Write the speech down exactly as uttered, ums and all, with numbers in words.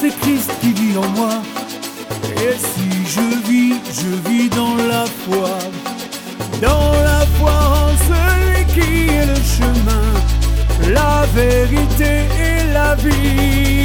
c'est Christ qui vit en moi. Et si je vis, je vis dans la foi, dans la foi en celui qui est le chemin, la vérité et la vie.